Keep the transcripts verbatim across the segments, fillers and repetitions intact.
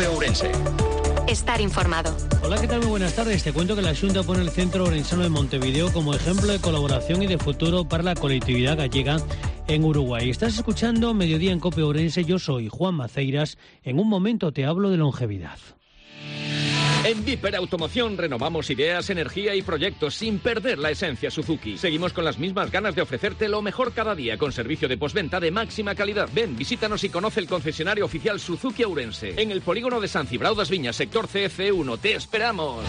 COPE Ourense. Estar informado. Hola, ¿qué tal? Muy buenas tardes. Te cuento que la Xunta pone el Centro Ourensano de Montevideo como ejemplo de colaboración y de futuro para la colectividad gallega en Uruguay. Estás escuchando Mediodía en COPE Ourense. Yo soy Juan Maceiras. En un momento te hablo de longevidad. En Viper Automoción renovamos ideas, energía y proyectos sin perder la esencia Suzuki. Seguimos con las mismas ganas de ofrecerte lo mejor cada día con servicio de postventa de máxima calidad. Ven, visítanos y conoce el concesionario oficial Suzuki Ourense en el polígono de San Cibrao das Viñas, sector C F uno. ¡Te esperamos!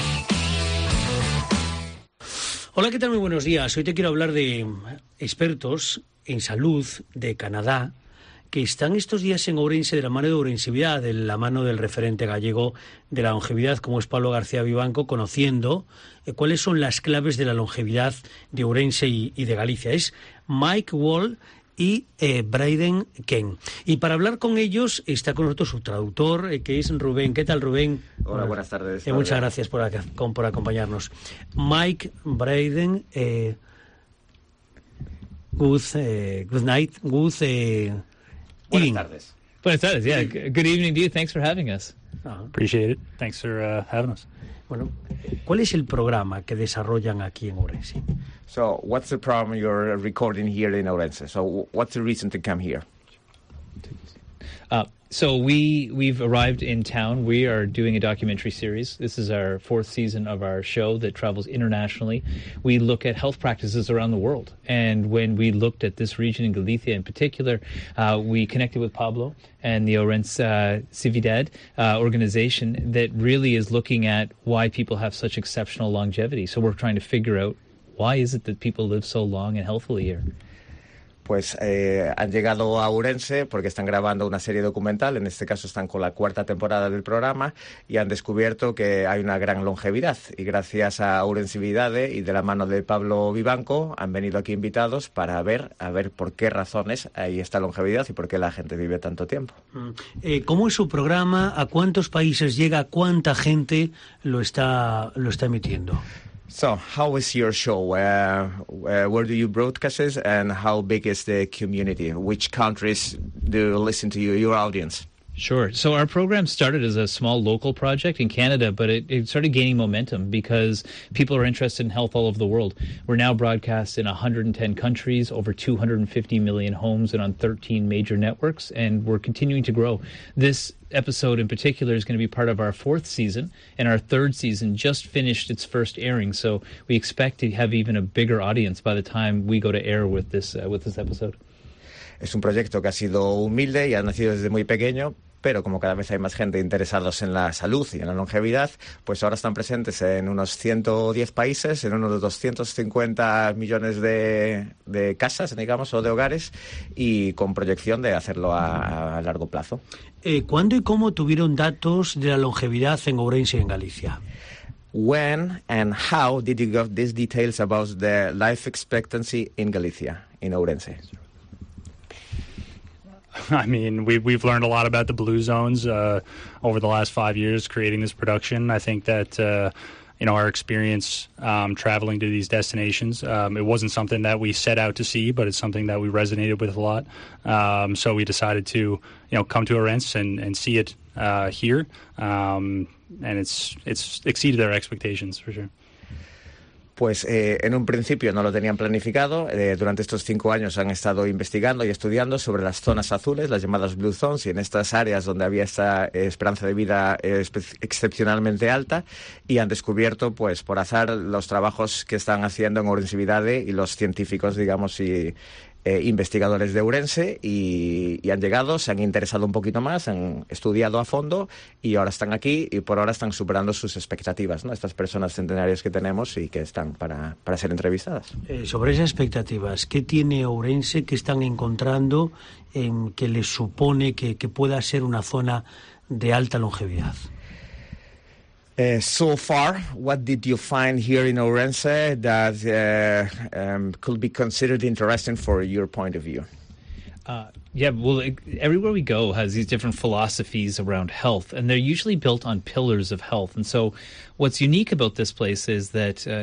Hola, ¿qué tal? Muy buenos días. Hoy te quiero hablar de expertos en salud de Canadá que están estos días en Ourense de la mano de Ourensividad, de la mano del referente gallego de la longevidad, como es Pablo García Vivanco, conociendo eh, cuáles son las claves de la longevidad de Ourense y, y de Galicia. Es Mike Wall y eh, Braden Ken. Y para hablar con ellos está con nosotros su traductor, eh, que es Rubén. ¿Qué tal, Rubén? Hola, buenas tardes. Eh, muchas gracias por, acá, con, por acompañarnos. Mike, Braden, eh, good, eh, good night, good... Eh, Buenas tardes. Buenas tardes, yeah. Good evening to you. Thanks for having us. Uh-huh. Appreciate it. Thanks for uh, having us. Bueno, ¿cuál es el programa que desarrollan aquí en Ourense? So, what's the problem you're recording here in Ourense? So, what's the reason to come here? Uh, so we we've arrived in town. We are doing a documentary series. This is our fourth season of our show that travels internationally. We look at health practices around the world. And when we looked at this region in Galicia in particular, uh, we connected with Pablo and the Ourense uh, Cividad uh, organization that really is looking at why people have such exceptional longevity. So we're trying to figure out why is it that people live so long and healthily here. Pues eh, han llegado a Ourense porque están grabando una serie documental, en este caso están con la cuarta temporada del programa y han descubierto que hay una gran longevidad y gracias a Ourensividade y de la mano de Pablo Vivanco han venido aquí invitados para ver a ver por qué razones hay esta longevidad y por qué la gente vive tanto tiempo. Eh, ¿Cómo es su programa? ¿A cuántos países llega? ¿Cuánta gente lo está, lo está emitiendo? So, how is your show? Uh, uh, where do you broadcast it, and how big is the community? Which countries do you listen to you, your audience? Sure. So our program started as a small local project in Canada, but it, it started gaining momentum because people are interested in health all over the world. We're now broadcast in one hundred ten countries, over two hundred fifty million homes, and on thirteen major networks, and we're continuing to grow. This episode in particular is going to be part of our fourth season, and our third season just finished its first airing, so we expect to have even a bigger audience by the time we go to air with this uh, with this episode. Es un proyecto que ha sido humilde y ha nacido desde muy pequeño, pero como cada vez hay más gente interesados en la salud y en la longevidad, pues ahora están presentes en unos ciento diez países, en unos doscientos cincuenta millones de, de casas, digamos, o de hogares, y con proyección de hacerlo a, a largo plazo. Eh, ¿Cuándo y cómo tuvieron datos de la longevidad en Ourense y en Galicia? When and how did you get these details about the life expectancy in Galicia, in Ourense? I mean, we, we've learned a lot about the blue zones uh, over the last five years creating this production. I think that, uh, you know, our experience um, traveling to these destinations, um, it wasn't something that we set out to see, but it's something that we resonated with a lot. Um, so we decided to, you know, come to Ourense and, and see it uh, here. Um, and it's, it's exceeded our expectations, for sure. Pues eh, en un principio no lo tenían planificado. Eh, durante estos cinco años han estado investigando y estudiando sobre las zonas azules, las llamadas Blue Zones, y en estas áreas donde había esta eh, esperanza de vida eh, excepcionalmente alta, y han descubierto, pues por azar, los trabajos que están haciendo en Ourensividade y los científicos, digamos, y Eh, investigadores de Ourense y, y han llegado, se han interesado un poquito más, han estudiado a fondo y ahora están aquí y por ahora están superando sus expectativas, ¿no? Estas personas centenarias que tenemos y que están para, para ser entrevistadas. Eh, sobre esas expectativas, ¿qué tiene Ourense que están encontrando en que les supone que, que pueda ser una zona de alta longevidad? Uh, so far, what did you find here in Ourense that uh, um, could be considered interesting for your point of view? Uh, yeah, well, it, everywhere we go has these different philosophies around health, and they're usually built on pillars of health. And so what's unique about this place is that uh,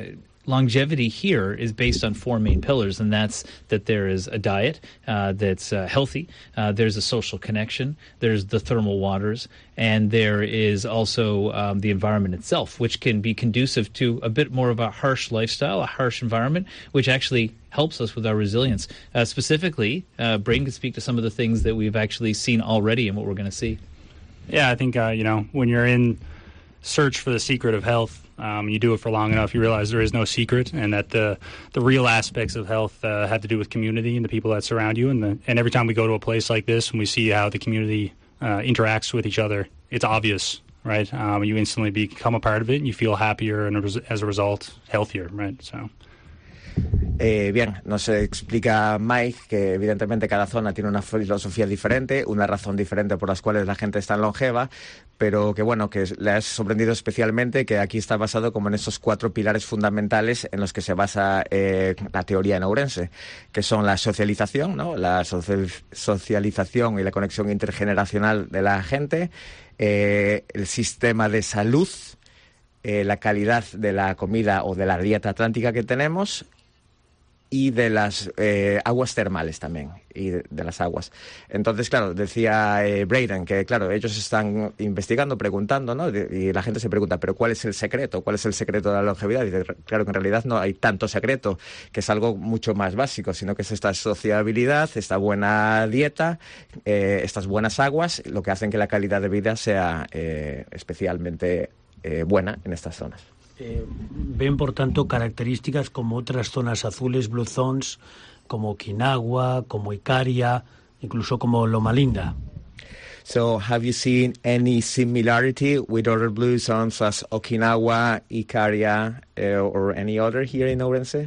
longevity here is based on four main pillars, and that's that there is a diet uh, that's uh, healthy, uh, there's a social connection, there's the thermal waters, and there is also um, the environment itself, which can be conducive to a bit more of a harsh lifestyle, a harsh environment, which actually helps us with our resilience. Uh, specifically, uh, Braden can speak to some of the things that we've actually seen already and what we're going to see. Yeah, I think, uh, you know, when you're in search for the secret of health, Um, you do it for long enough, you realize there is no secret, and that the the real aspects of health uh, have to do with community and the people that surround you. And, the, and every time we go to a place like this and we see how the community uh, interacts with each other, it's obvious, right? Um, you instantly become a part of it, and you feel happier, and as a result, healthier, right? So. Eh, bien, nos explica Mike que evidentemente cada zona tiene una filosofía diferente, una razón diferente por las cuales la gente es tan longeva, pero que bueno, que le ha sorprendido especialmente que aquí está basado como en esos cuatro pilares fundamentales en los que se basa eh, la teoría en Ourense, que son la socialización, ¿no? La social, socialización y la conexión intergeneracional de la gente, eh, el sistema de salud, eh, la calidad de la comida o de la dieta atlántica que tenemos, y de las eh, aguas termales también, y de, de las aguas. Entonces, claro, decía eh, Braden que, claro, ellos están investigando, preguntando, ¿no? Y la gente se pregunta, ¿pero cuál es el secreto? ¿Cuál es el secreto de la longevidad? Y dice, claro, que en realidad no hay tanto secreto, que es algo mucho más básico, sino que es esta sociabilidad, esta buena dieta, eh, estas buenas aguas, lo que hacen que la calidad de vida sea eh, especialmente eh, buena en estas zonas. Eh, ven, por tanto, características como otras zonas azules, Blue Zones, como Okinawa, como Ikaria, incluso como Loma Linda. So, have you seen any similarity with other blue zones as Okinawa, Ikaria, uh, or any other here in Ourense?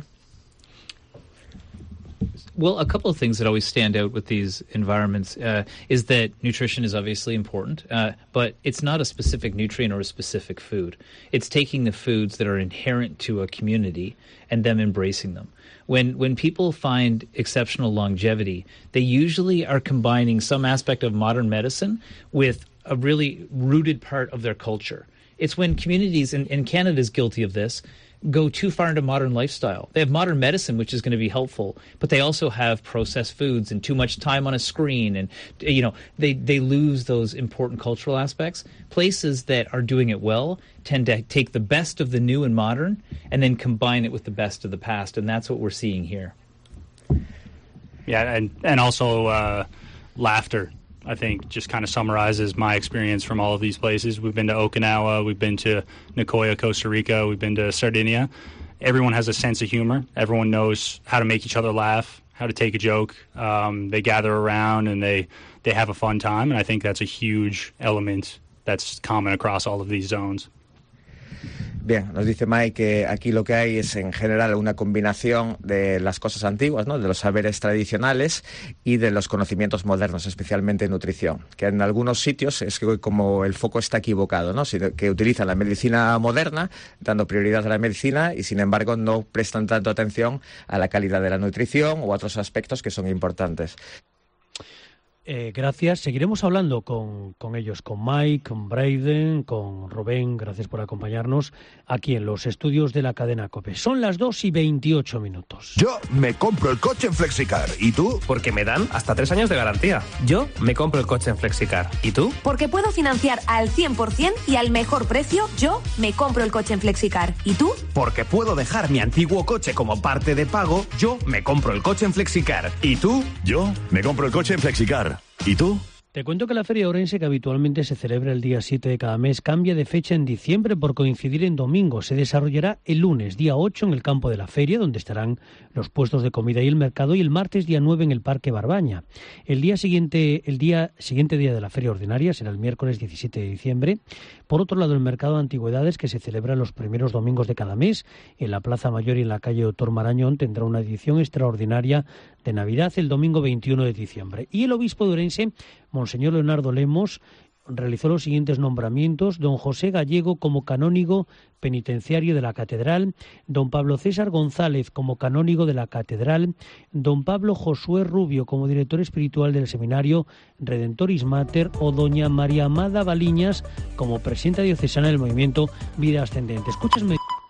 Well, a couple of things that always stand out with these environments uh, is that nutrition is obviously important, uh, but it's not a specific nutrient or a specific food. It's taking the foods that are inherent to a community and them embracing them. When when people find exceptional longevity, they usually are combining some aspect of modern medicine with a really rooted part of their culture. It's when communities, and, and Canada is guilty of this, go too far into modern lifestyle. They have modern medicine, which is going to be helpful, but they also have processed foods and too much time on a screen, and you know they they lose those important cultural aspects. Places that are doing it well tend to take the best of the new and modern and then combine it with the best of the past, and that's what we're seeing here. Yeah, and and also uh, laughter, I think, just kind of summarizes my experience from all of these places. We've been to Okinawa, we've been to Nicoya, Costa Rica, we've been to Sardinia. Everyone has a sense of humor. Everyone knows how to make each other laugh, how to take a joke. Um, they gather around and they, they have a fun time, and I think that's a huge element that's common across all of these zones. Bien, nos dice Mike que aquí lo que hay es en general una combinación de las cosas antiguas, ¿no? De los saberes tradicionales y de los conocimientos modernos, especialmente en nutrición, que en algunos sitios es que como el foco está equivocado, ¿no? Que utilizan la medicina moderna, dando prioridad a la medicina, y sin embargo no prestan tanto atención a la calidad de la nutrición u otros aspectos que son importantes. Eh, gracias. Seguiremos hablando con, con ellos, con Mike, con Braden, con Rubén. Gracias por acompañarnos aquí en los estudios de la cadena COPE. Son las dos y veintiocho minutos. Yo me compro el coche en Flexicar. ¿Y tú? Porque me dan hasta tres años de garantía. Yo me compro el coche en Flexicar. ¿Y tú? Porque puedo financiar al cien por ciento y al mejor precio. Yo me compro el coche en Flexicar. ¿Y tú? Porque puedo dejar mi antiguo coche como parte de pago. Yo me compro el coche en Flexicar. ¿Y tú? Yo me compro el coche en Flexicar. ¿Y tú? Te cuento que la Feria Ourense, que habitualmente se celebra el día siete de cada mes, cambia de fecha en diciembre por coincidir en domingo. Se desarrollará el lunes, día ocho, en el campo de la feria, donde estarán los puestos de comida y el mercado, y el martes, día nueve, en el Parque Barbaña. El día siguiente, el día siguiente día de la feria ordinaria será el miércoles diecisiete de diciembre. Por otro lado, el mercado de antigüedades, que se celebra los primeros domingos de cada mes en la Plaza Mayor y en la calle Doctor Marañón, tendrá una edición extraordinaria de Navidad el domingo veintiuno de diciembre. Y el obispo de Ourense, Monseñor Leonardo Lemos, realizó los siguientes nombramientos: don José Gallego como canónigo penitenciario de la Catedral, don Pablo César González como canónigo de la Catedral, don Pablo Josué Rubio como director espiritual del Seminario Redentoris Mater, o doña María Amada Baliñas como presidenta diocesana del movimiento Vida Ascendente. Escúchame.